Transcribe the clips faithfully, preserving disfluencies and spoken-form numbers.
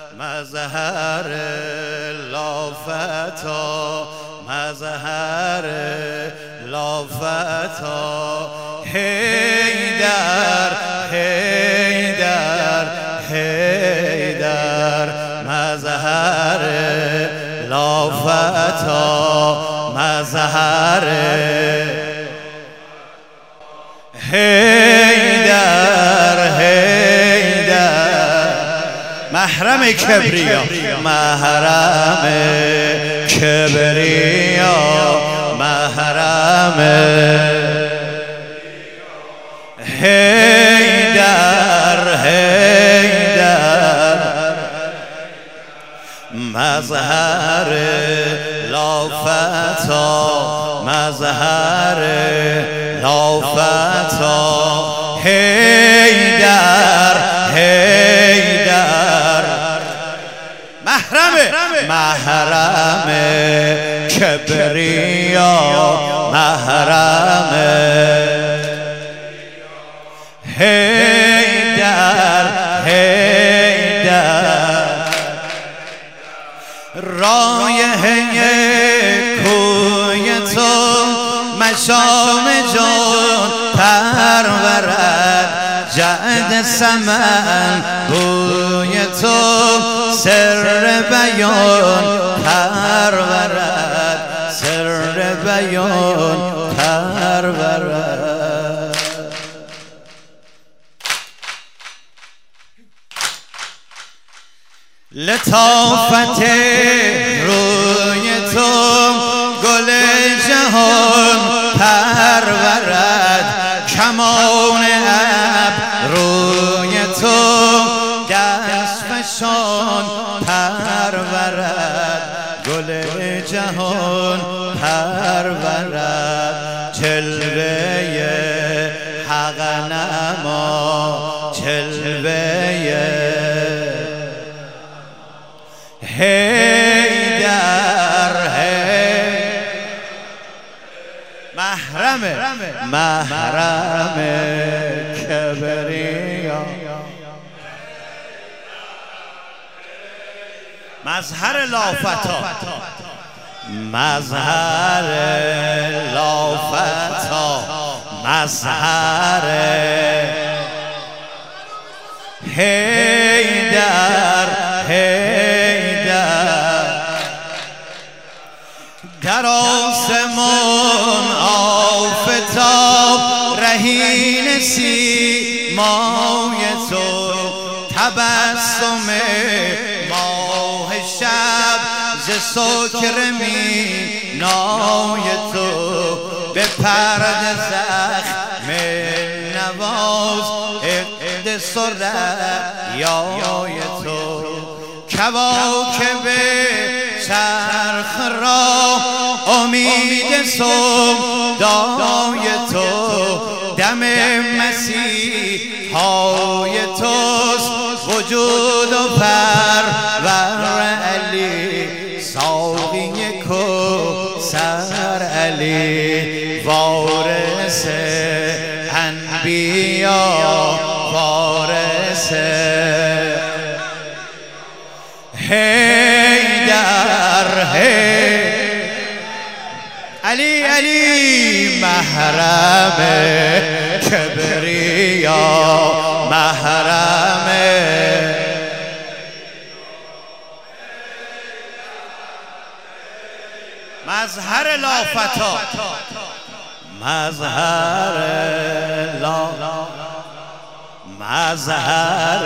مظهر لافتا مظهر لافتا حیدر حیدر حیدر مظهر لافتا مظهر حیدر حیدر محرم کبریا محرم کبریا محرم حیدر حیدر مظهر لافتا مظهر لافتا حیدر حیدر محرم محرم کبریا محرم حیدر حیدر رایحه کوی تو مشام جان پرورد جعد سمن بوی تو سر بیان پرورد سر بیان پرورد لطافت روی تو گل جهان پرورد کمان ابروی تو دست فشان پرورد گل جهان پرورد جلوه حق نما جلوه حیدر محرم محرم کبریا مظهر لافتا مظهر لافتا مظهر حیدر حیدر در آسمان آفتاب رهین سیمای تو تبسم ماه شب ز سکر مینای تو به پرد زخم نواز عقد ثریای تو کواکب چرخ را امید صبحدای تو دم مسیحای توست وجود و پرور علی ساقی کوثر علی وارث انبیا وارث حیدر حیدر علی علی محرم کبریا محرم مظهر لافتا مظهر لا مظهر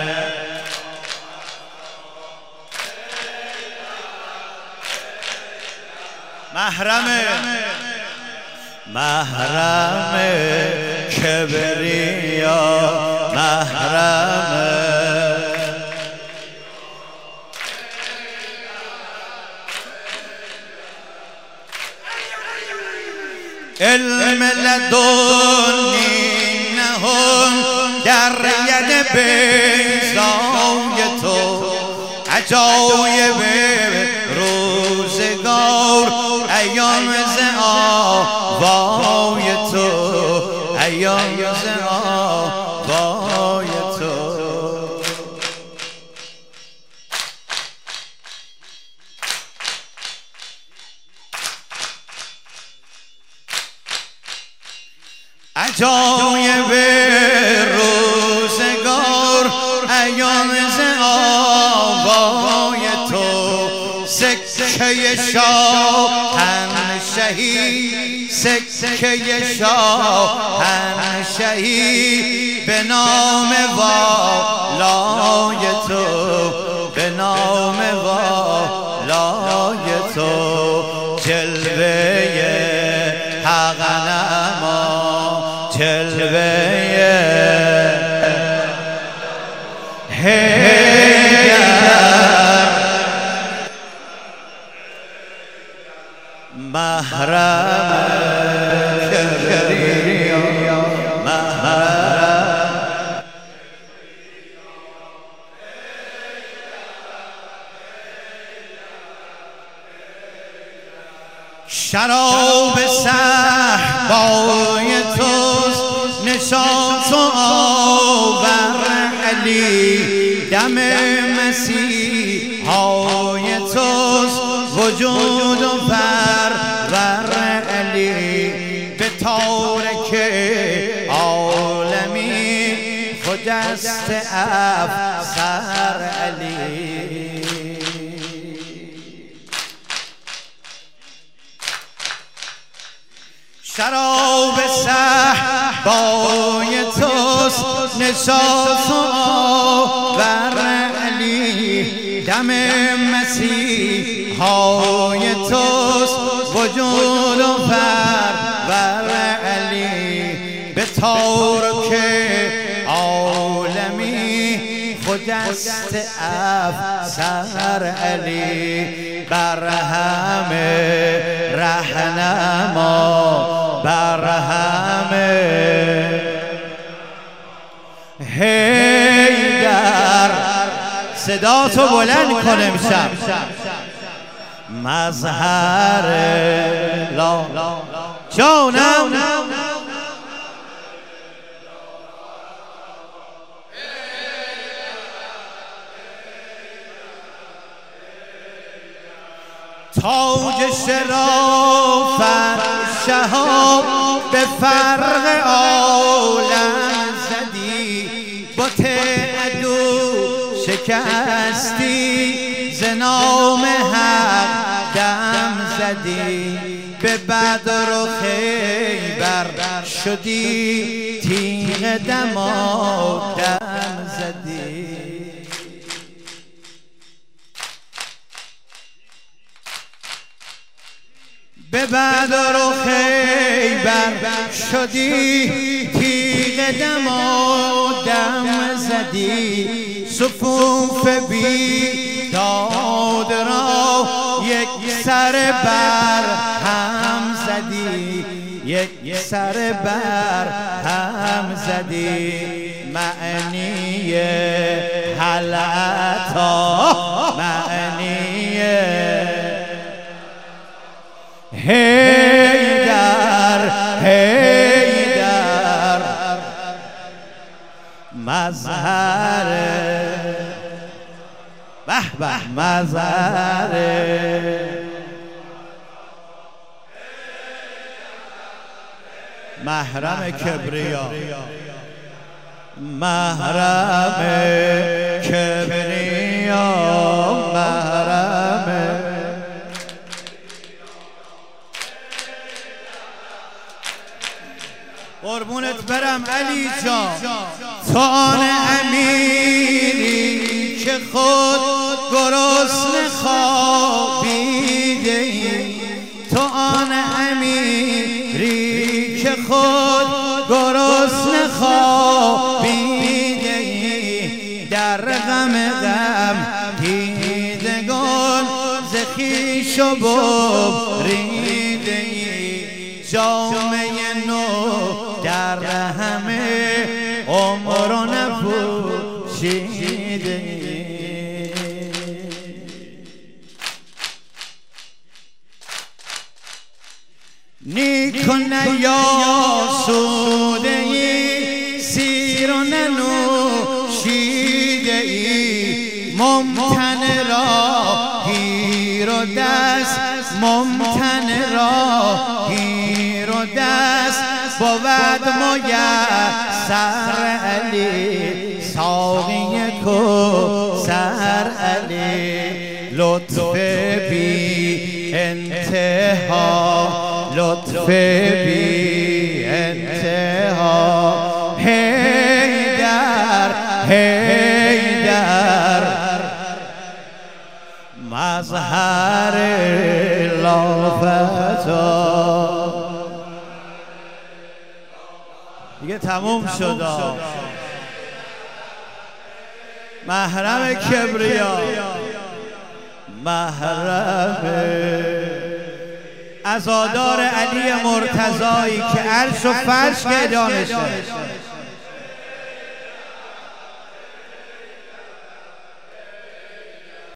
محرم محرم کبریا محرم علم لدنی نهان در ید بیضای تو عجایب روزگار ایام ز آوای تو ایام ز آوای تو عجایب روزگار ایام ز آوای تو سکه شاهنشهی سکه شاهنشهی به نام والای تو به نام والای تو جلوه حق نما جلوه محرم کبریا محرم شراب صحبای توست نشاط و آور علی دم مسیحای توست وجود و پرور علی به تارک عالمی خجست افسر علی شراب صحبای توست نشاط و آور علی دم مسیحای توست وجود و پرور علی به تارک عالمی خجست افسر علی بر همه رهنما بر همه حیدر صدا تو بلند کن امشب مظهر لا جانم تاج شرافت شهاب به فرق عالم زدی بت عدو شکستی ز نام حق دم زدی به بدر و خیبر شدی تیغ دمادم زدی به بدر و خیبر شدی تیغ دمادم زدی صفوف بیداد را یک سر بر هم زدی یک سر بر هم زدی معنی حلعتا معنی حیدر حیدر مظهر به به مظهر محرم کبریا محرم کبریا محرم قربونت برم علی جان تو آن امیری که خود گرسنه خوابیده ای تو آن امیری که خود گرسنه خوابیده ای در غم غم دیدگان ز خویش و ببریده ای جامه نو در همه عمر و نپوشیده نیک و نیاسوده ای سیر و ننوشیده ای ممتن را گیر و دست ممتن را گیر و دست بود میسر علی ساقی کوثر علی لطف بی انتها لطف بی انتها حیدر حیدر مظهر لافتا دیگه تموم شد. محرم کبریا محرم عزادار علی مرتضایی که عرش و فرش که دانشه